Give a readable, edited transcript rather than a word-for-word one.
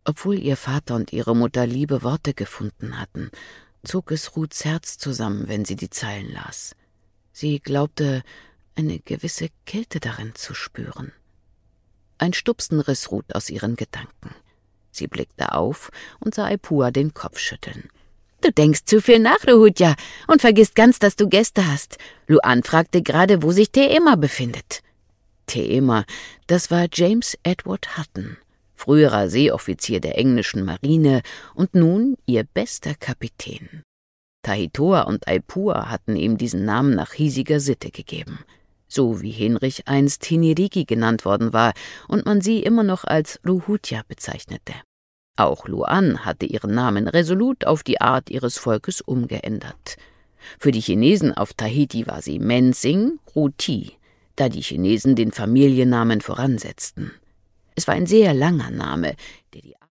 Obwohl ihr Vater und ihre Mutter liebe Worte gefunden hatten, zog es Ruths Herz zusammen, wenn sie die Zeilen las. Sie glaubte, eine gewisse Kälte darin zu spüren. Ein Stupsen riss Ruth aus ihren Gedanken. Sie blickte auf und sah Aipua den Kopf schütteln. »Du denkst zu viel nach, Ruhutja, und vergisst ganz, dass du Gäste hast. Luan fragte gerade, wo sich Teema befindet.« Teema, das war James Edward Hutton, früherer Seeoffizier der englischen Marine und nun ihr bester Kapitän. Tahitoa und Aipua hatten ihm diesen Namen nach hiesiger Sitte gegeben, so wie Hinrich einst Hiniriki genannt worden war und man sie immer noch als Ruhutja bezeichnete. Auch Luan hatte ihren Namen resolut auf die Art ihres Volkes umgeändert. Für die Chinesen auf Tahiti war sie Mensing Ruti, da die Chinesen den Familiennamen voransetzten. Es war ein sehr langer Name, der die